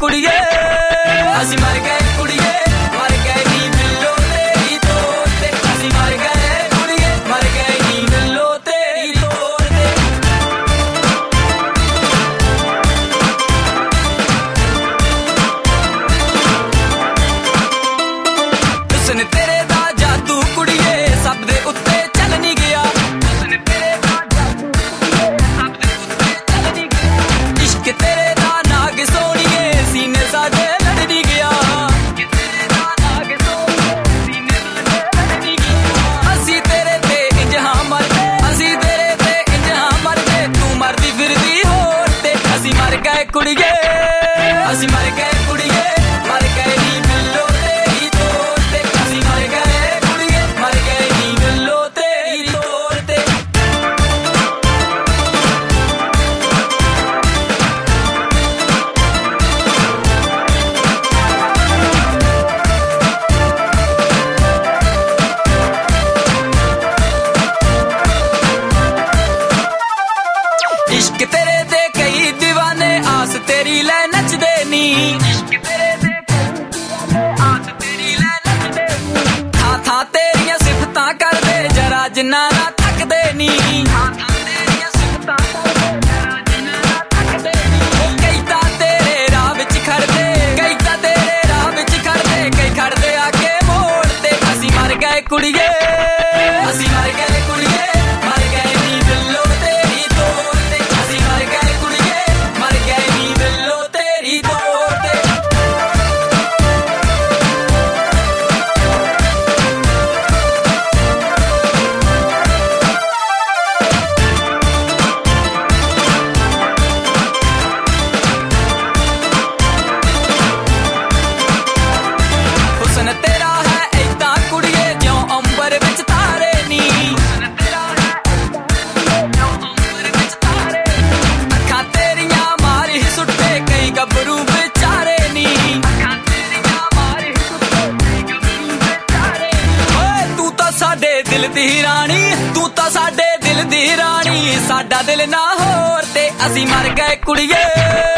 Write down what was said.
कुड़िए असीं मर गए कुड़िए मर गए नी दिलों तेरी तोड़ ते असीं मर गए कुड़िए मर गए नी दिलों तेरी तोड़ ते उसने तेरे दा जादू कुड़िए सब दे उत्ते चल नहीं गया उसने तेरे दा जादू कुड़िए सब दे उत्ते चल नहीं गया इश्क तेरे दा नाग सोनिए सीने साडे लड़ नहीं गया इश्क तेरे दा नाग सोनिए सीने साडे लड़ नहीं गया असीं तेरे ते इंज हां मरदे असीं तेरे ते इंज हां मरदे तू मरदी फिरदी होर ते असीं मर गए कुड़िए असीं मर गए कुड़िए मर गए नी दिलों तेरी तोड़ ते असीं मर गए कुड़िए मर गए नी दिलों तेरी तोड़ ते इश्क तेरे ते कई दीवाने आस तेरी ले नचदे नी इश्क तेरे ते कई दीवाने आस तेरी ले नचदे था था तेरियां सिफतां करदे जरा जिन्ना ना थकदे नी था था तेरियां सिफतां करदे जरा जिन्ना ना थकदे नी कई तां तेरे राह विच खड़दे कई तां तेरे राह विच खड़दे कई खड़दे आके मोड़ ते असीं मर गए कुड़िए असीं मर गए कुड़िए मर गए नी दिलों तेरी तोड़ ते असीं मर गए कुड़िए मर गए नी दिलों तेरी तोड़ ते हुस्न तेरा है ऐदां कुड़िए ज्यों अंबर विच तारे नी हुस्न तेरा है ऐदां कुड़िए ज्यों अंबर विच तारे अखां तेरियां मार ही सुट्टे कई गभरू बेचारे नी अखां तेरियां मार ही सुट्टे कई गभरू बेचारे ओए तू तां साडे दिल दी रानी तू तां साडे दिल दी रानी साडा दिल ना होर ते असीं मर गए कुड़िए